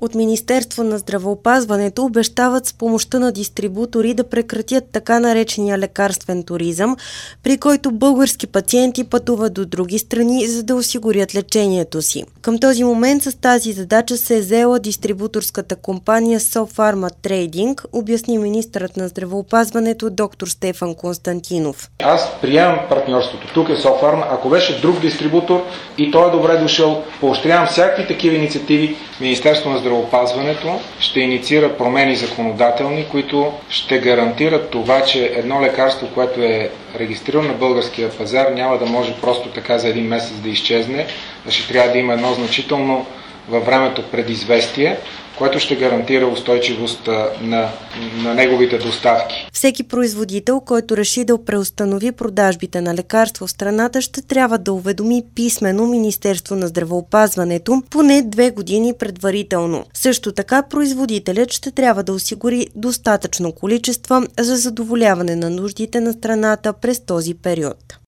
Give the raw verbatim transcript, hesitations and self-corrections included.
От Министерство на здравеопазването обещават с помощта на дистрибутори да прекратят така наречения лекарствен туризъм, при който български пациенти пътуват до други страни, за да осигурят лечението си. Към този момент с тази задача се е заела дистрибуторската компания Sopharma Trading, обясни министърът на здравеопазването доктор Стефан Константинов. Аз приемам партньорството. Тук е Sopharma. Ако беше друг дистрибутор и той е добре дошъл, поощрявам всякакви такива инициативи. Министерство на здравеопазването ще инициира промени законодателни, които ще гарантират това, че едно лекарство, което е регистрирано на българския пазар, няма да може просто така за един месец да изчезне, а ще трябва да има едно значително във времето предизвестие, което ще гарантира устойчивост на, на неговите доставки. Всеки производител, който реши да преустанови продажбите на лекарство в страната, ще трябва да уведоми писмено Министерство на здравеопазването поне две години предварително. Също така производителят ще трябва да осигури достатъчно количества за задоволяване на нуждите на страната през този период.